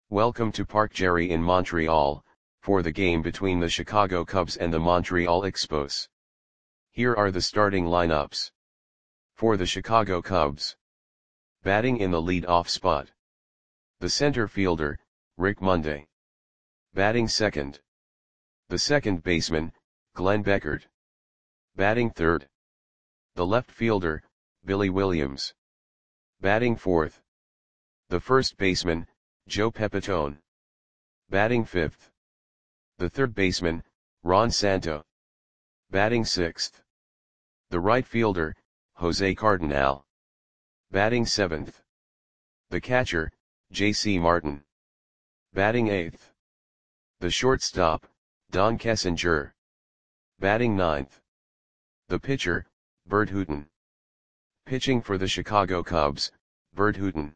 Welcome to Parc Jerry in Montreal, for the game between the Chicago Cubs and the Montreal Expos. Here are the starting lineups. For the Chicago Cubs. Batting in the lead-off spot. The center fielder, Rick Monday. Batting second. The second baseman, Glenn Beckert. Batting third. The left fielder, Billy Williams. Batting fourth. The first baseman, Joe Pepitone. Batting fifth. The third baseman, Ron Santo. Batting sixth. The right fielder, Jose Cardinal. Batting seventh. The catcher, J.C. Martin. Batting eighth. The shortstop, Don Kessinger. Batting ninth. The pitcher, Bert Hooton. Pitching for the Chicago Cubs, Bert Hooton.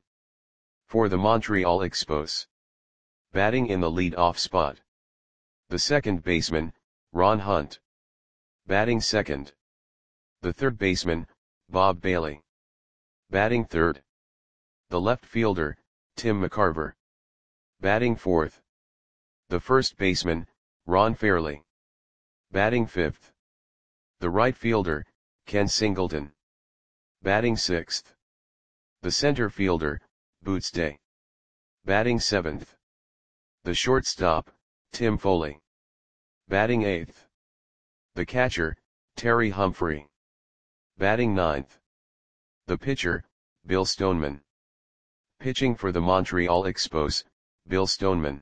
For the Montreal Expos. Batting in the lead-off spot. The second baseman, Ron Hunt. Batting second. The third baseman, Bob Bailey. Batting third. The left fielder, Tim McCarver. Batting fourth. The first baseman, Ron Fairly. Batting fifth. The right fielder, Ken Singleton. Batting sixth. The center fielder, Boots Day. Batting seventh. The shortstop, Tim Foley. Batting eighth. The catcher, Terry Humphrey. Batting ninth. The pitcher, Bill Stoneman. Pitching for the Montreal Expos, Bill Stoneman.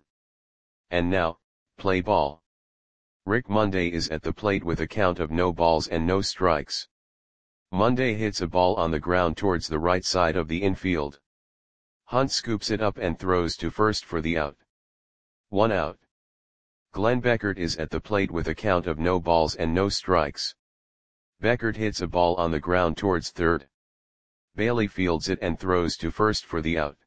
And now, play ball. Rick Monday is at the plate with a count of no balls and no strikes. Monday hits a ball on the ground towards the right side of the infield. Hunt scoops it up and throws to first for the out. 1 out. Glenn Beckert is at the plate with a count of no balls and no strikes. Beckert hits a ball on the ground towards third. Bailey fields it and throws to first for the out.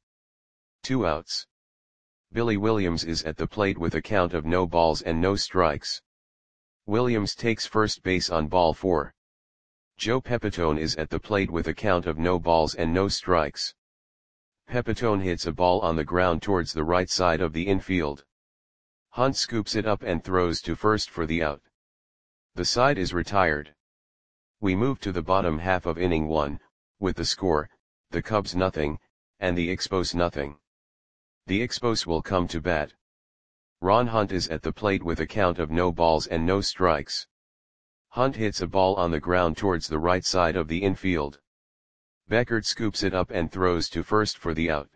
2 outs. Billy Williams is at the plate with a count of no balls and no strikes. Williams takes first base on ball 4. Joe Pepitone is at the plate with a count of no balls and no strikes. Pepitone hits a ball on the ground towards the right side of the infield. Hunt scoops it up and throws to first for the out. The side is retired. We move to the bottom half of inning 1, with the score, the Cubs nothing, and the Expos nothing. The Expos will come to bat. Ron Hunt is at the plate with a count of no balls and no strikes. Hunt hits a ball on the ground towards the right side of the infield. Beckert scoops it up and throws to first for the out.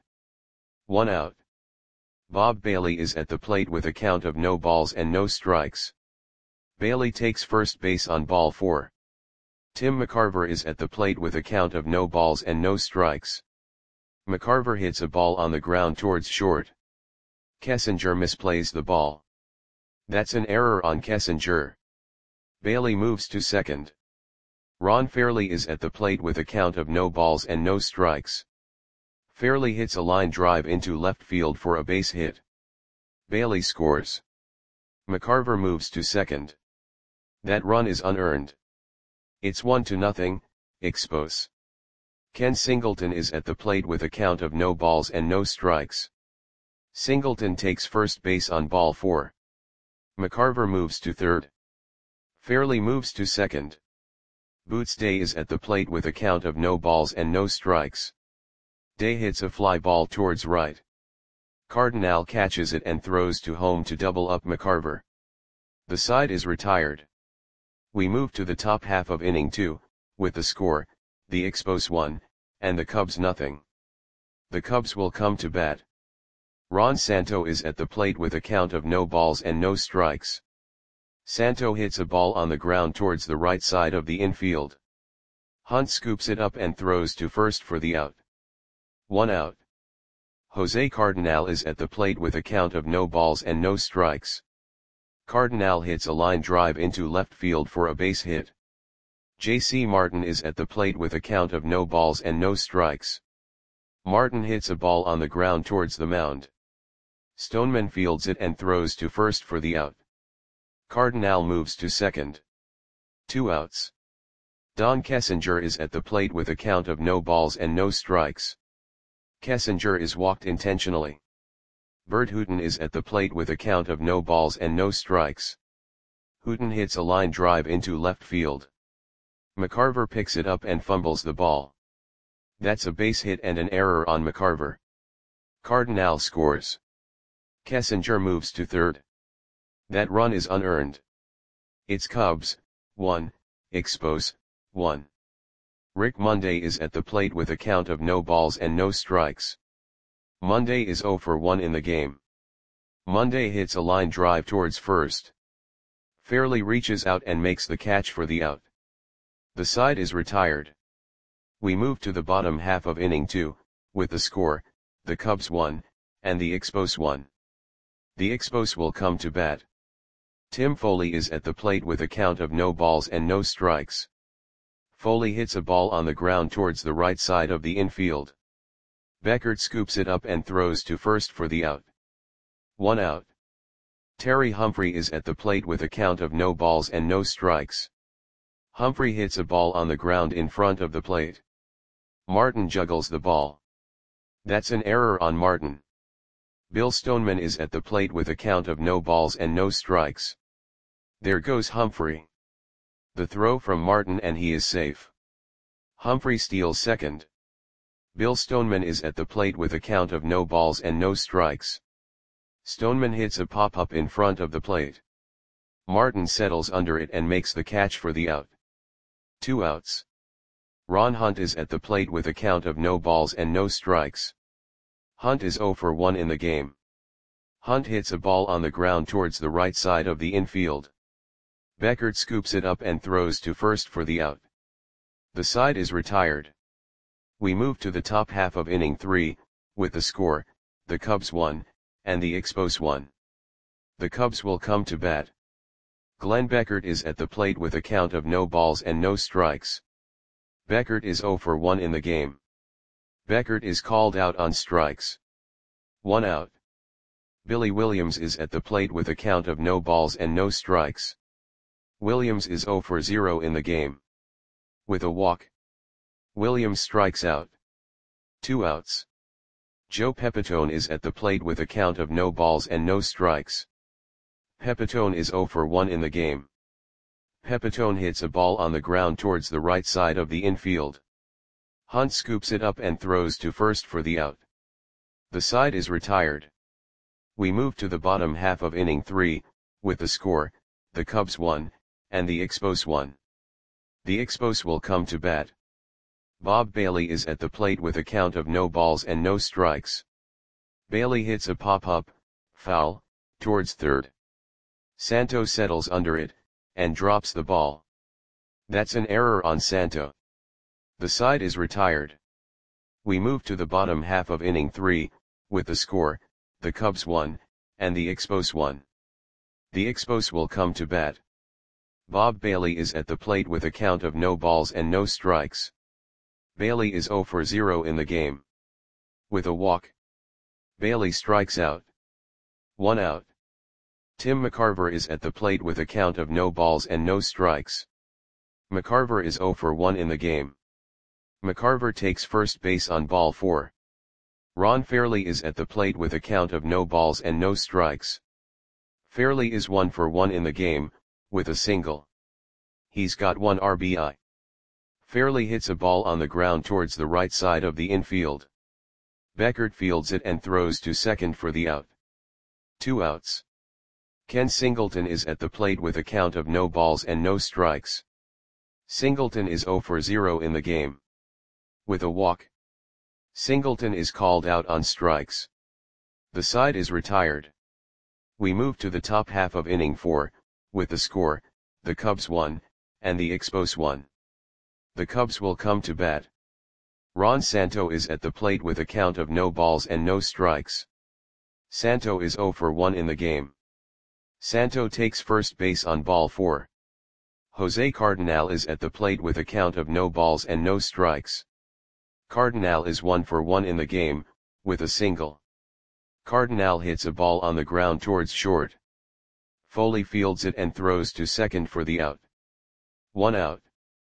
1 out. Bob Bailey is at the plate with a count of no balls and no strikes. Bailey takes first base on ball 4. Tim McCarver is at the plate with a count of no balls and no strikes. McCarver hits a ball on the ground towards short. Kessinger misplays the ball. That's an error on Kessinger. Bailey moves to second. Ron Fairly is at the plate with a count of no balls and no strikes. Fairly hits a line drive into left field for a base hit. Bailey scores. McCarver moves to second. That run is unearned. It's 1-0, Expos. Ken Singleton is at the plate with a count of no balls and no strikes. Singleton takes first base on ball 4. McCarver moves to third. Fairly moves to second. Boots Day is at the plate with a count of no balls and no strikes. Day hits a fly ball towards right. Cardinal catches it and throws to home to double up McCarver. The side is retired. We move to the top half of inning 2, with the score, the Expos 1, and the Cubs nothing. The Cubs will come to bat. Ron Santo is at the plate with a count of no balls and no strikes. Santo hits a ball on the ground towards the right side of the infield. Hunt scoops it up and throws to first for the out. 1 out. Jose Cardinal is at the plate with a count of no balls and no strikes. Cardinal hits a line drive into left field for a base hit. J.C. Martin is at the plate with a count of no balls and no strikes. Martin hits a ball on the ground towards the mound. Stoneman fields it and throws to first for the out. Cardinal moves to second. 2 outs. Don Kessinger is at the plate with a count of no balls and no strikes. Kessinger is walked intentionally. Bert Hooton is at the plate with a count of no balls and no strikes. Hooton hits a line drive into left field. McCarver picks it up and fumbles the ball. That's a base hit and an error on McCarver. Cardinal scores. Kessinger moves to third. That run is unearned. It's Cubs, 1, Expos, 1. Rick Monday is at the plate with a count of no balls and no strikes. Monday is 0 for 1 in the game. Monday hits a line drive towards first. Fairley reaches out and makes the catch for the out. The side is retired. We move to the bottom half of inning 2, with the score, the Cubs 1, and the Expos 1. The Expos will come to bat. Tim Foley is at the plate with a count of no balls and no strikes. Foley hits a ball on the ground towards the right side of the infield. Beckert scoops it up and throws to first for the out. 1 out. Terry Humphrey is at the plate with a count of no balls and no strikes. Humphrey hits a ball on the ground in front of the plate. Martin juggles the ball. That's an error on Martin. Bill Stoneman is at the plate with a count of no balls and no strikes. There goes Humphrey. The throw from Martin and he is safe. Humphrey steals second. Bill Stoneman is at the plate with a count of no balls and no strikes. Stoneman hits a pop-up in front of the plate. Martin settles under it and makes the catch for the out. 2 outs. Ron Hunt is at the plate with a count of no balls and no strikes. Hunt is 0 for 1 in the game. Hunt hits a ball on the ground towards the right side of the infield. Beckert scoops it up and throws to first for the out. The side is retired. We move to the top half of inning 3, with the score, the Cubs 1, and the Expos 1. The Cubs will come to bat. Glenn Beckert is at the plate with a count of no balls and no strikes. Beckert is 0 for 1 in the game. Beckert is called out on strikes. 1 out. Billy Williams is at the plate with a count of no balls and no strikes. Williams is 0 for 0 in the game. With a walk. Williams strikes out. 2 outs. Joe Pepitone is at the plate with a count of no balls and no strikes. Pepitone is 0 for 1 in the game. Pepitone hits a ball on the ground towards the right side of the infield. Hunt scoops it up and throws to first for the out. The side is retired. We move to the bottom half of inning 3, with the score, the Cubs 1, and the Expos 1. The Expos will come to bat. Bob Bailey is at the plate with a count of no balls and no strikes. Bailey hits a pop-up, foul, towards third. Santo settles under it, and drops the ball. That's an error on Santo. The side is retired. We move to the bottom half of inning 3, with the score, the Cubs 1, and the Expos 1. The Expos will come to bat. Bob Bailey is at the plate with a count of no balls and no strikes. Bailey is 0 for 0 in the game. With a walk. Bailey strikes out. 1 out. Tim McCarver is at the plate with a count of no balls and no strikes. McCarver is 0 for 1 in the game. McCarver takes first base on ball 4. Ron Fairley is at the plate with a count of no balls and no strikes. Fairley is 1 for 1 in the game, with a single. He's got 1 RBI. Fairley hits a ball on the ground towards the right side of the infield. Beckert fields it and throws to second for the out. 2 outs. Ken Singleton is at the plate with a count of no balls and no strikes. Singleton is 0 for 0 in the game. With a walk. Singleton is called out on strikes. The side is retired. We move to the top half of inning 4, with the score, the Cubs 1, and the Expos 1. The Cubs will come to bat. Ron Santo is at the plate with a count of no balls and no strikes. Santo is 0 for 1 in the game. Santo takes first base on ball 4. Jose Cardinal is at the plate with a count of no balls and no strikes. Cardinal is 1 for 1 in the game, with a single. Cardinal hits a ball on the ground towards short. Foley fields it and throws to second for the out. 1 out.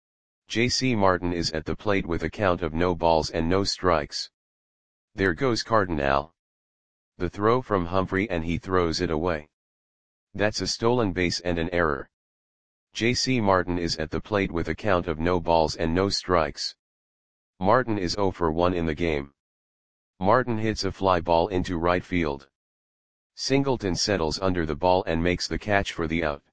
J.C. Martin is at the plate with a count of no balls and no strikes. There goes Cardinal. The throw from Humphrey and he throws it away. That's a stolen base and an error. J.C. Martin is at the plate with a count of no balls and no strikes. Martin is 0 for 1 in the game. Martin hits a fly ball into right field. Singleton settles under the ball and makes the catch for the out.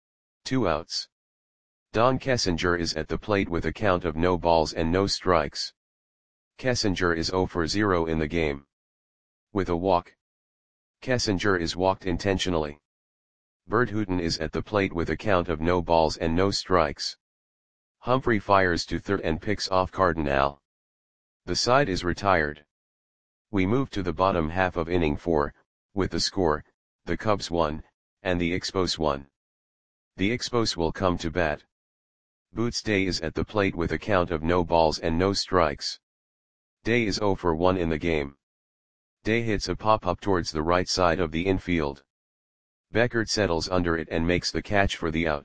2 outs. Don Kessinger is at the plate with a count of no balls and no strikes. Kessinger is 0 for 0 in the game. With a walk. Kessinger is walked intentionally. Bert Hooton is at the plate with a count of no balls and no strikes. Humphrey fires to third and picks off Cardinal. The side is retired. We move to the bottom half of inning 4, with the score, the Cubs 1, and the Expos 1. The Expos will come to bat. Boots Day is at the plate with a count of no balls and no strikes. Day is 0 for 1 in the game. Day hits a pop-up towards the right side of the infield. Beckert settles under it and makes the catch for the out.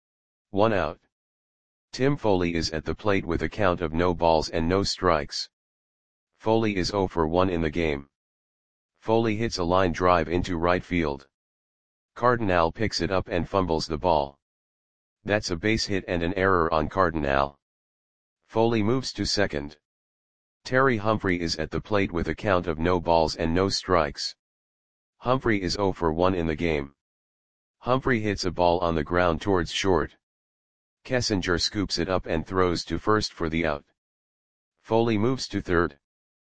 1 out. Tim Foley is at the plate with a count of no balls and no strikes. Foley is 0 for 1 in the game. Foley hits a line drive into right field. Cardinal picks it up and fumbles the ball. That's a base hit and an error on Cardinal. Foley moves to second. Terry Humphrey is at the plate with a count of no balls and no strikes. Humphrey is 0 for 1 in the game. Humphrey hits a ball on the ground towards short. Kessinger scoops it up and throws to first for the out. Foley moves to third.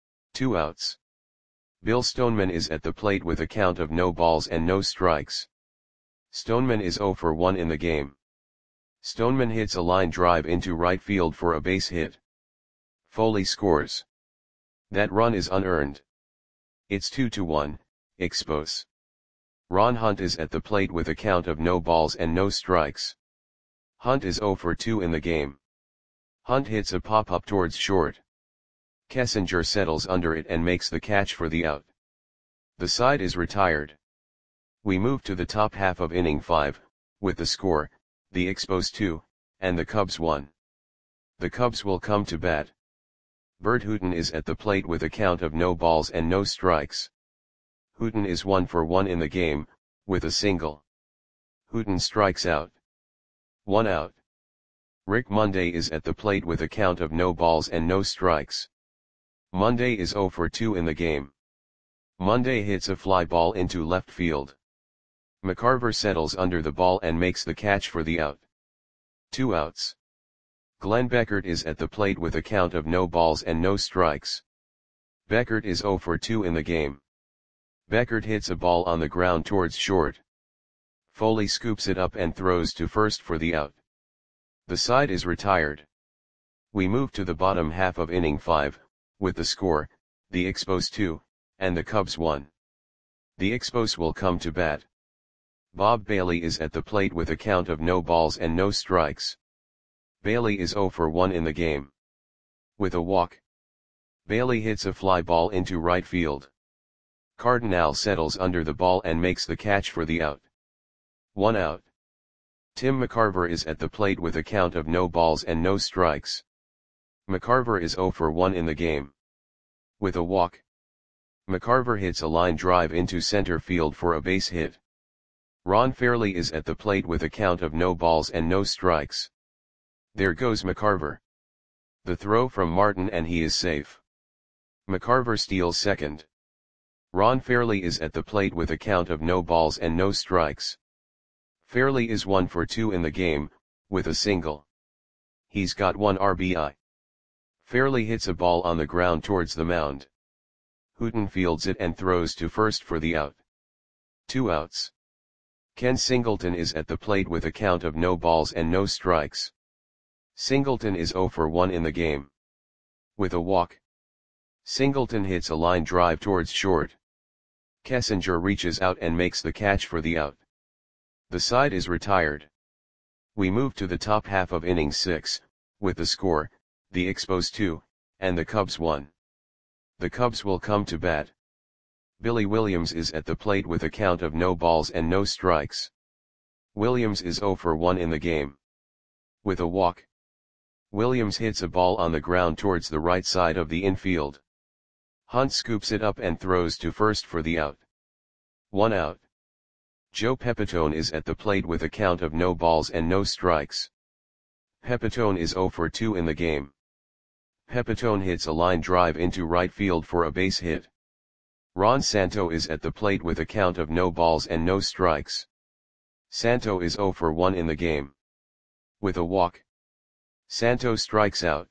2 outs. Bill Stoneman is at the plate with a count of no balls and no strikes. Stoneman is 0 for 1 in the game. Stoneman hits a line drive into right field for a base hit. Foley scores. That run is unearned. It's 2-1, Expos. Ron Hunt is at the plate with a count of no balls and no strikes. Hunt is 0 for 2 in the game. Hunt hits a pop-up towards short. Kessinger settles under it and makes the catch for the out. The side is retired. We move to the top half of inning 5, with the score, the Expos 2, and the Cubs 1. The Cubs will come to bat. Bert Hooton is at the plate with a count of no balls and no strikes. Hooton is 1 for 1 in the game, with a single. Hooton strikes out. 1 out. Rick Monday is at the plate with a count of no balls and no strikes. Monday is 0 for 2 in the game. Monday hits a fly ball into left field. McCarver settles under the ball and makes the catch for the out. 2 outs. Glenn Beckert is at the plate with a count of no balls and no strikes. Beckert is 0 for 2 in the game. Beckert hits a ball on the ground towards short. Foley scoops it up and throws to first for the out. The side is retired. We move to the bottom half of inning 5, with the score, the Expos 2, and the Cubs 1. The Expos will come to bat. Bob Bailey is at the plate with a count of no balls and no strikes. Bailey is 0 for 1 in the game. With a walk. Bailey hits a fly ball into right field. Cardinal settles under the ball and makes the catch for the out. 1 out. Tim McCarver is at the plate with a count of no balls and no strikes. McCarver is 0 for 1 in the game. With a walk. McCarver hits a line drive into center field for a base hit. Ron Fairley is at the plate with a count of no balls and no strikes. There goes McCarver. The throw from Martin and he is safe. McCarver steals second. Ron Fairley is at the plate with a count of no balls and no strikes. Fairley is 1 for 2 in the game, with a single. He's got 1 RBI. Fairley hits a ball on the ground towards the mound. Hooton fields it and throws to first for the out. 2 outs. Ken Singleton is at the plate with a count of no balls and no strikes. Singleton is 0 for 1 in the game. With a walk. Singleton hits a line drive towards short. Kessinger reaches out and makes the catch for the out. The side is retired. We move to the top half of inning 6, with the score, the Expos 2, and the Cubs 1. The Cubs will come to bat. Billy Williams is at the plate with a count of no balls and no strikes. Williams is 0 for 1 in the game. With a walk. Williams hits a ball on the ground towards the right side of the infield. Hunt scoops it up and throws to first for the out. 1 out. Joe Pepitone is at the plate with a count of no balls and no strikes. Pepitone is 0 for 2 in the game. Pepitone hits a line drive into right field for a base hit. Ron Santo is at the plate with a count of no balls and no strikes. Santo is 0 for 1 in the game. With a walk, Santo strikes out.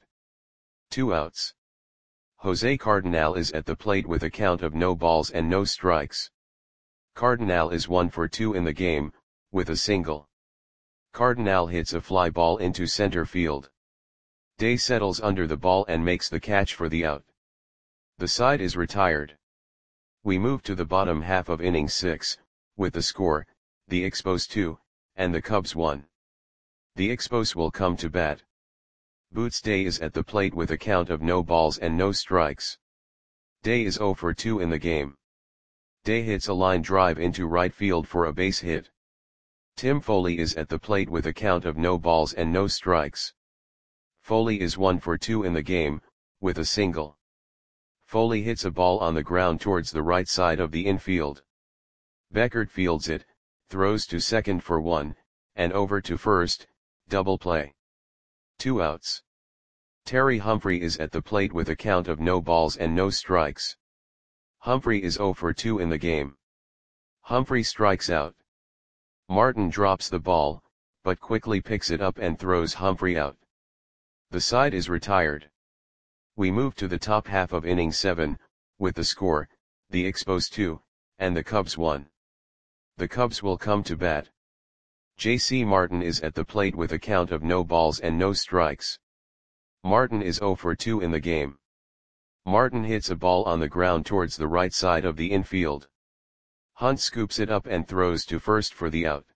2 outs. Jose Cardinal is at the plate with a count of no balls and no strikes. Cardinal is 1 for 2 in the game, with a single. Cardinal hits a fly ball into center field. Day settles under the ball and makes the catch for the out. The side is retired. We move to the bottom half of inning 6, with the score, the Expos 2, and the Cubs 1. The Expos will come to bat. Boots Day is at the plate with a count of no balls and no strikes. Day is 0 for 2 in the game. Day hits a line drive into right field for a base hit. Tim Foley is at the plate with a count of no balls and no strikes. Foley is 1 for 2 in the game, with a single. Foley hits a ball on the ground towards the right side of the infield. Beckert fields it, throws to second for 1, and over to first, double play. 2 outs. Terry Humphrey is at the plate with a count of no balls and no strikes. Humphrey is 0 for 2 in the game. Humphrey strikes out. Martin drops the ball, but quickly picks it up and throws Humphrey out. The side is retired. We move to the top half of inning 7, with the score, the Expos 2, and the Cubs 1. The Cubs will come to bat. J.C. Martin is at the plate with a count of no balls and no strikes. Martin is 0 for 2 in the game. Martin hits a ball on the ground towards the right side of the infield. Hunt scoops it up and throws to first for the out.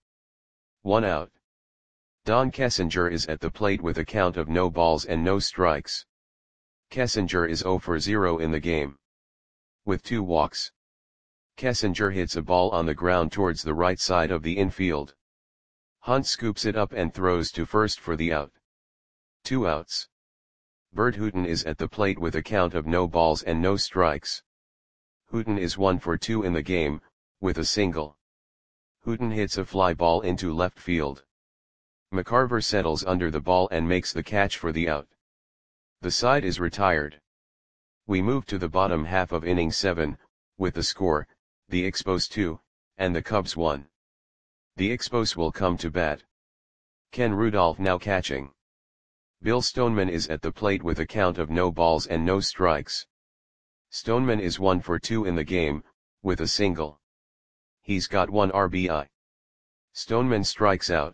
1 out. Don Kessinger is at the plate with a count of no balls and no strikes. Kessinger is 0 for 0 in the game. With 2 walks. Kessinger hits a ball on the ground towards the right side of the infield. Hunt scoops it up and throws to first for the out. 2 outs. Bert Hooton is at the plate with a count of no balls and no strikes. Hooton is 1 for 2 in the game, with a single. Hooton hits a fly ball into left field. McCarver settles under the ball and makes the catch for the out. The side is retired. We move to the bottom half of inning 7, with the score, the Expos 2, and the Cubs 1. The Expos will come to bat. Ken Rudolph now catching. Bill Stoneman is at the plate with a count of no balls and no strikes. Stoneman is 1 for 2 in the game, with a single. He's got 1 RBI. Stoneman strikes out.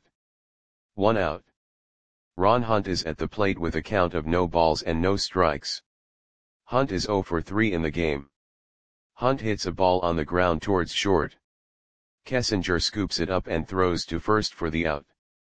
1 out. Ron Hunt is at the plate with a count of no balls and no strikes. Hunt is 0 for 3 in the game. Hunt hits a ball on the ground towards short. Kessinger scoops it up and throws to first for the out.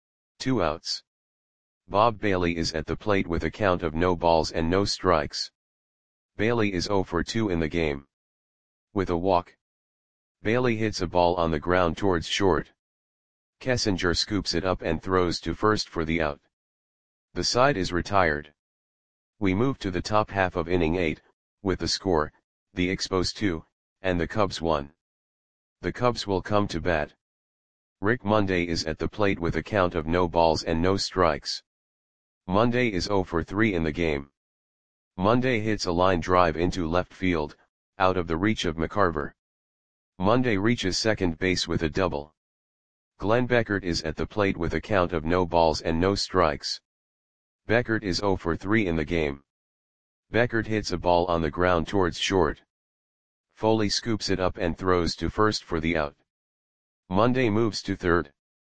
2 outs. Bob Bailey is at the plate with a count of no balls and no strikes. Bailey is 0 for 2 in the game. With a walk. Bailey hits a ball on the ground towards short. Kessinger scoops it up and throws to first for the out. The side is retired. We move to the top half of inning 8, with the score, the Expos 2, and the Cubs 1. The Cubs will come to bat. Rick Monday is at the plate with a count of no balls and no strikes. Monday is 0 for 3 in the game. Monday hits a line drive into left field, out of the reach of McCarver. Monday reaches second base with a double. Glenn Beckert is at the plate with a count of no balls and no strikes. Beckert is 0 for 3 in the game. Beckert hits a ball on the ground towards short. Foley scoops it up and throws to first for the out. Monday moves to third.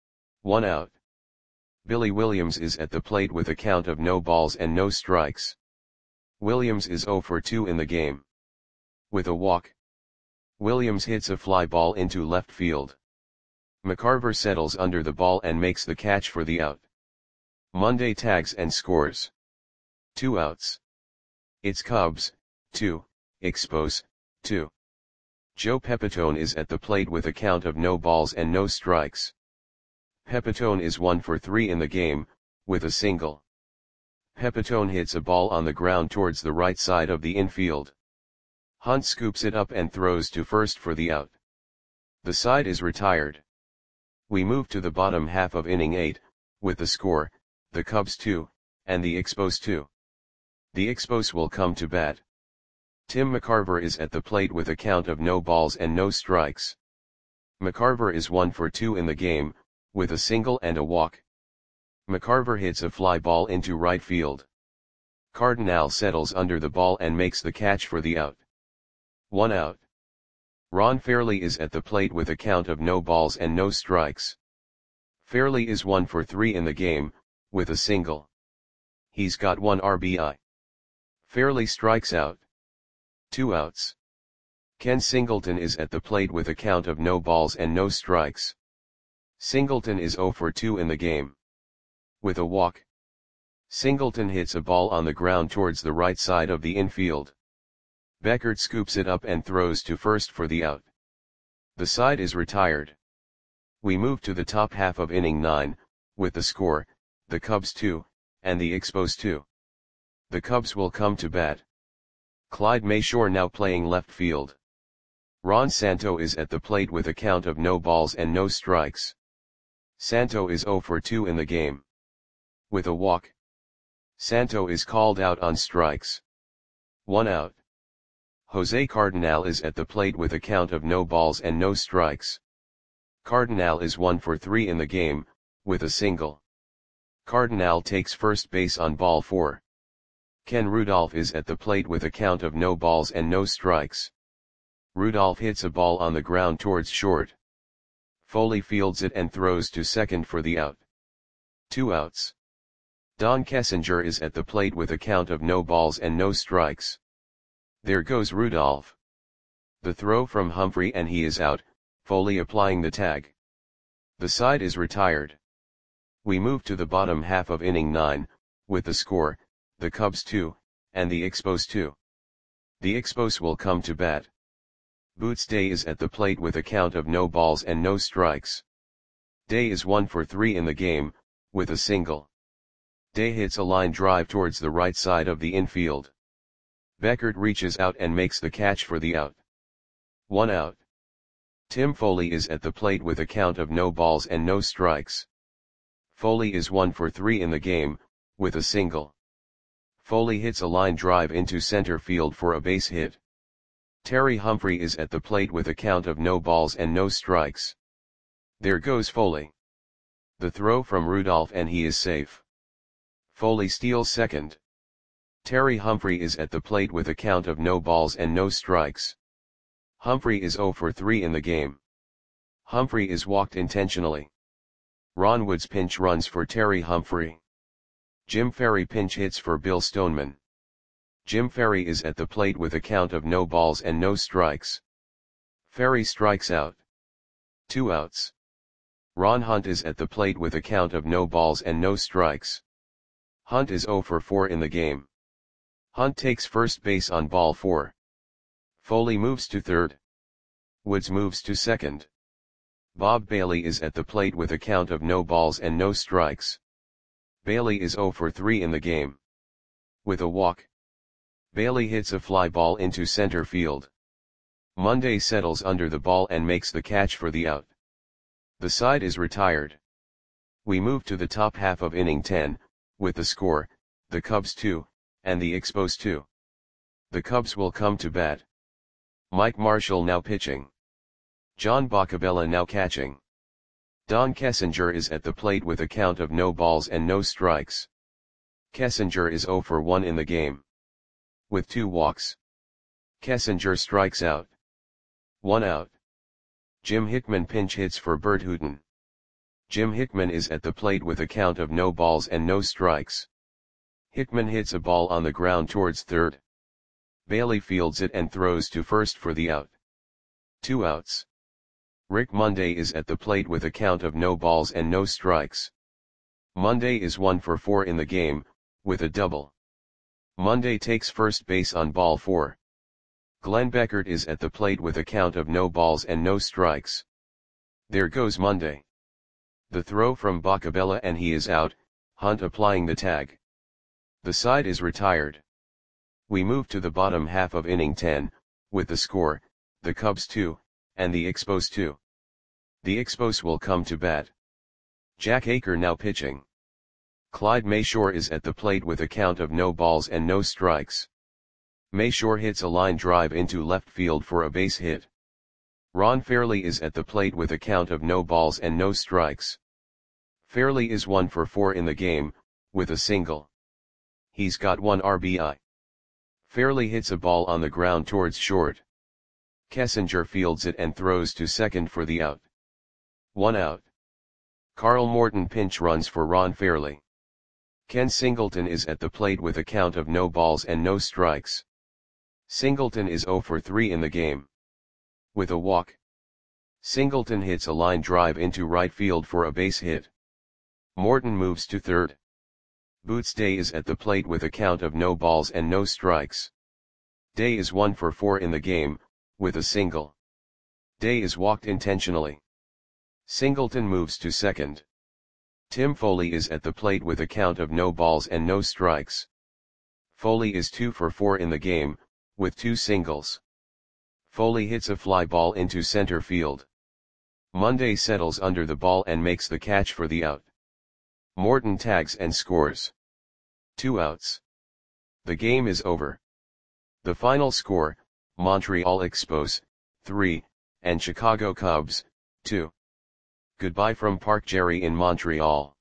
1 out. Billy Williams is at the plate with a count of no balls and no strikes. Williams is 0 for 2 in the game. With a walk. Williams hits a fly ball into left field. McCarver settles under the ball and makes the catch for the out. Monday tags and scores. 2 outs. It's Cubs, 2, Expos, 2. Joe Pepitone is at the plate with a count of no balls and no strikes. Pepitone is 1 for 3 in the game, with a single. Pepitone hits a ball on the ground towards the right side of the infield. Hunt scoops it up and throws to first for the out. The side is retired. We move to the bottom half of inning 8, with the score, the Cubs 2, and the Expos 2. The Expos will come to bat. Tim McCarver is at the plate with a count of no balls and no strikes. McCarver is 1 for 2 in the game, with a single and a walk. McCarver hits a fly ball into right field. Cardinal settles under the ball and makes the catch for the out. 1 out. Ron Fairly is at the plate with a count of no balls and no strikes. Fairly is 1 for 3 in the game, with a single. He's got 1 RBI. Fairly strikes out. 2 outs. Ken Singleton is at the plate with a count of no balls and no strikes. Singleton is 0 for 2 in the game. With a walk. Singleton hits a ball on the ground towards the right side of the infield. Beckert scoops it up and throws to first for the out. The side is retired. We move to the top half of inning 9, with the score, the Cubs 2, and the Expos 2. The Cubs will come to bat. Clyde Mayshore now playing left field. Ron Santo is at the plate with a count of no balls and no strikes. Santo is 0 for 2 in the game. With a walk. Santo is called out on strikes. 1 out. Jose Cardinal is at the plate with a count of no balls and no strikes. Cardinal is 1 for 3 in the game, with a single. Cardinal takes first base on ball 4. Ken Rudolph is at the plate with a count of no balls and no strikes. Rudolph hits a ball on the ground towards short. Foley fields it and throws to second for the out. 2 outs. Don Kessinger is at the plate with a count of no balls and no strikes. There goes Rudolph. The throw from Humphrey and he is out, Foley applying the tag. The side is retired. We move to the bottom half of inning 9, with the score, the Cubs 2, and the Expos 2. The Expos will come to bat. Boots Day is at the plate with a count of no balls and no strikes. Day is 1 for 3 in the game, with a single. Day hits a line drive towards the right side of the infield. Beckert reaches out and makes the catch for the out. 1 out. Tim Foley is at the plate with a count of no balls and no strikes. Foley is 1 for 3 in the game, with a single. Foley hits a line drive into center field for a base hit. Terry Humphrey is at the plate with a count of no balls and no strikes. There goes Foley. The throw from Rudolph and he is safe. Foley steals second. Terry Humphrey is at the plate with a count of no balls and no strikes. Humphrey is 0 for 3 in the game. Humphrey is walked intentionally. Ron Woods pinch runs for Terry Humphrey. Jim Ferry pinch hits for Bill Stoneman. Jim Ferry is at the plate with a count of no balls and no strikes. Ferry strikes out. 2 outs. Ron Hunt is at the plate with a count of no balls and no strikes. Hunt is 0 for 4 in the game. Hunt takes first base on ball 4. Foley moves to third. Woods moves to second. Bob Bailey is at the plate with a count of no balls and no strikes. Bailey is 0 for 3 in the game. With a walk. Bailey hits a fly ball into center field. Monday settles under the ball and makes the catch for the out. The side is retired. We move to the top half of inning 10, with the score, the Cubs 2, and the Expos 2. The Cubs will come to bat. Mike Marshall now pitching. John Boccabella now catching. Don Kessinger is at the plate with a count of no balls and no strikes. Kessinger is 0 for 1 in the game. With 2 walks. Kessinger strikes out. 1 out. Jim Hickman pinch hits for Bert Hooton. Jim Hickman is at the plate with a count of no balls and no strikes. Hickman hits a ball on the ground towards third. Bailey fields it and throws to first for the out. 2 outs. Rick Monday is at the plate with a count of no balls and no strikes. Monday is 1 for 4 in the game, with a double. Monday takes first base on ball 4. Glenn Beckert is at the plate with a count of no balls and no strikes. There goes Monday. The throw from Boccabella and he is out, Hunt applying the tag. The side is retired. We move to the bottom half of inning 10, with the score, the Cubs 2, and the Expos 2. The Expos will come to bat. Jack Aker now pitching. Clyde Mayshore is at the plate with a count of no balls and no strikes. Mayshore hits a line drive into left field for a base hit. Ron Fairly is at the plate with a count of no balls and no strikes. Fairly is 1 for 4 in the game, with a single. He's got 1 RBI. Fairly hits a ball on the ground towards short. Kessinger fields it and throws to second for the out. 1 out. Carl Morton pinch runs for Ron Fairly. Ken Singleton is at the plate with a count of no balls and no strikes. Singleton is 0 for 3 in the game. With a walk. Singleton hits a line drive into right field for a base hit. Morton moves to third. Boots Day is at the plate with a count of no balls and no strikes. Day is 1 for 4 in the game, with a single. Day is walked intentionally. Singleton moves to second. Tim Foley is at the plate with a count of no balls and no strikes. Foley is 2 for 4 in the game, with 2 singles. Foley hits a fly ball into center field. Monday settles under the ball and makes the catch for the out. Morton tags and scores. 2 outs. The game is over. The final score, Montreal Expos, 3, and Chicago Cubs, 2. Goodbye from Park Jerry in Montreal.